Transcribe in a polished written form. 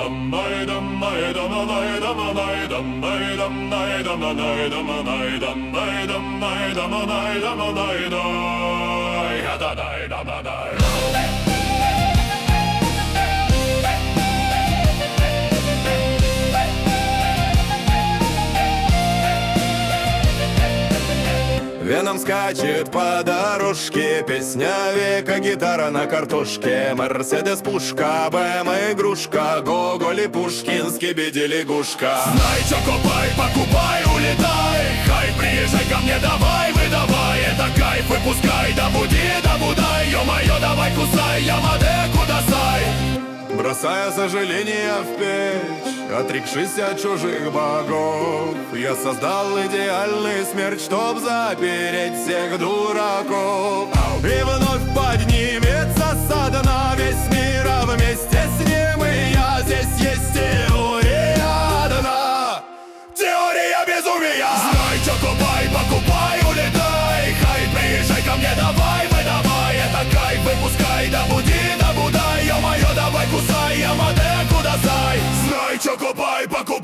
Веном скачет по дорожке, песня века, гитара на картошке. Мерседес пушка, БМ игрушка, Гоголь и Пушкин, скибиди лягушка. Знай, чё копай, покупай, улетай. Хай, приезжай ко мне, давай, выдавай. Это кайф, выпускай, да буди, да будай. Ё-моё, давай кусай, Ямаде, кудасай. Бросая сожаления в печь, отрекшись от чужих богов, я создал идеальный смерть, чтоб запереть всех дураков. И вновь поднимется со дна весь мир, а вместе с ним и я. Здесь есть теория одна, теория безумия. Знай, чё копай, покупай, улетай. Хай, приезжай ко мне, давай, выдавай. Это кайф, выпускай, да буди, да будай. Ё-моё, давай кусай, Ямаде, кудасай. Знай, чё копай, покупай.